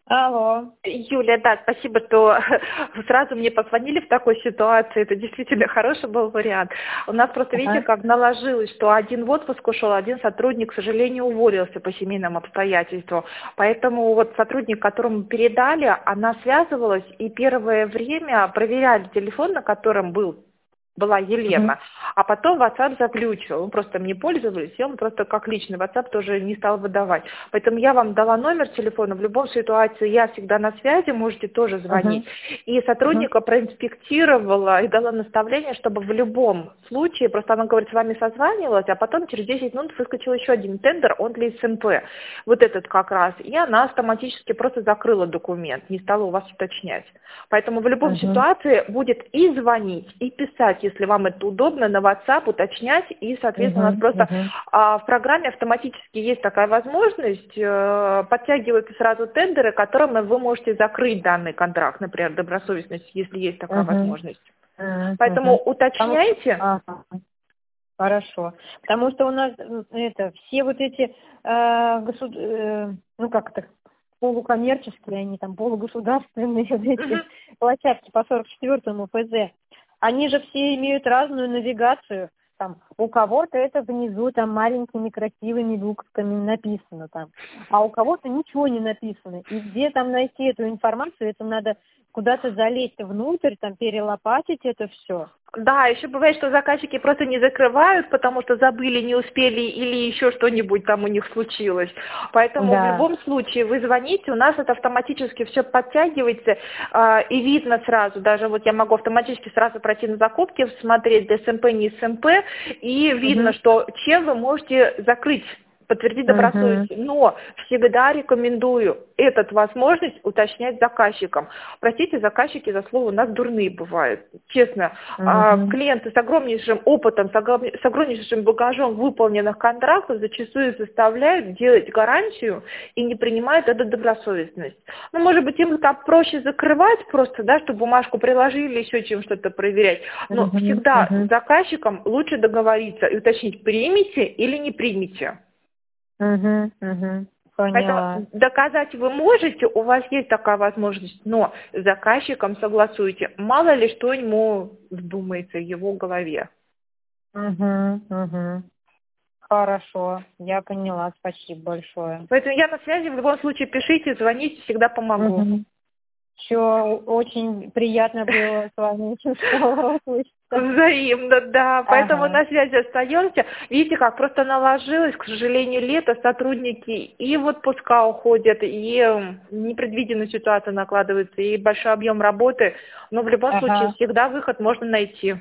Алло. Юля, да, спасибо, что сразу мне позвонили в такой ситуации. Это действительно хороший был вариант. У нас просто, видите, Ага. как наложилось, что один в отпуск ушел, один сотрудник, к сожалению, уволился по семейным обстоятельствам. Поэтому вот сотрудник, которому передали, она связывалась и первое время проверяли телефон, на котором была Мгм. Елена, а потом WhatsApp заглючил. Мы просто им не пользовались, и он просто как личный WhatsApp тоже не стал выдавать. Поэтому я вам дала номер телефона. В любой ситуации я всегда на связи, можете тоже Мгм. звонить. И Мгм. сотрудника проинспектировала и дала наставление, чтобы в любом случае, просто она говорит, с вами созванивалась, а потом через 10 минут выскочил еще один тендер, он для СМП. Вот этот как раз. И она автоматически просто закрыла документ, не стала у вас уточнять. Поэтому в любом Мгм. ситуации будет и звонить, и писать, если вам это удобно, на WhatsApp уточнять. И, соответственно, у нас Мгм. просто Мгм. в программе автоматически есть такая возможность, подтягиваются сразу тендеры, которыми вы можете закрыть данный контракт, например, добросовестность, если есть такая Мгм. возможность. Мгм. Поэтому Мгм. уточняйте. Ага. Хорошо. Потому что у нас это все вот эти ну как это, полукоммерческие, они там полугосударственные вот эти Мгм. площадки по 44-му ФЗ, они же все имеют разную навигацию. Там у кого-то это внизу там маленькими красивыми буквами написано там, а у кого-то ничего не написано. И где там найти эту информацию, это надо куда-то залезть внутрь, там перелопатить это все. Да, еще бывает, что заказчики просто не закрывают, потому что забыли, не успели или еще что-нибудь там у них случилось. Поэтому в Да. любом случае вы звоните, у нас это автоматически все подтягивается и видно сразу. Даже вот я могу автоматически сразу пройти на закупки, смотреть ДСМП, не СМП, и видно, Мгм. что чем вы можете закрыть, подтвердить Мгм. добросовестность. Но всегда рекомендую эту возможность уточнять заказчикам. Простите, заказчики за слово у нас дурные бывают. Честно, Мгм. клиенты с огромнейшим опытом, с огромнейшим багажом выполненных контрактов зачастую заставляют делать гарантию и не принимают эту добросовестность. Ну, может быть, им так проще закрывать просто, да, чтобы бумажку приложили, еще чем что-то проверять. Но Мгм. всегда с Мгм. заказчиком лучше договориться и уточнить, примете или не примете. Мгм. Мгм. Поэтому Поняла. доказать вы можете, у вас есть такая возможность, но с заказчиком согласуйте. Мало ли что ему вздумается в его голове. Мгм. Мгм. Хорошо, я поняла. Спасибо большое. Поэтому я на связи, в любом случае пишите, звоните, всегда помогу. Мгм. Все очень приятно было с вами снова услышаться. Взаимно, да. Поэтому Ага. на связи остаемся. Видите, как просто наложилось, к сожалению, лето, сотрудники и в отпуска уходят, и непредвиденная ситуация накладывается, и большой объем работы. Но в любом случае Ага. всегда выход можно найти.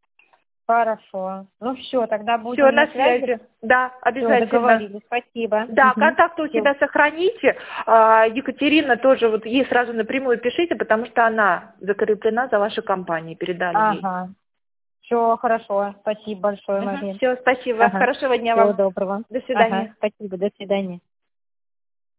Хорошо. Ну все, тогда Все, будем на на связи. связи. Да, Все, обязательно. договорились. Спасибо. Да, Угу. контакты у себя сохраните. Екатерина тоже, вот ей сразу напрямую пишите, потому что она закреплена за вашей компанией, передали ей. Ага. Все хорошо. Спасибо большое, Марин. Все, спасибо. Ага. Хорошего дня Всего вам. доброго. До Ага. свидания. Спасибо. До свидания.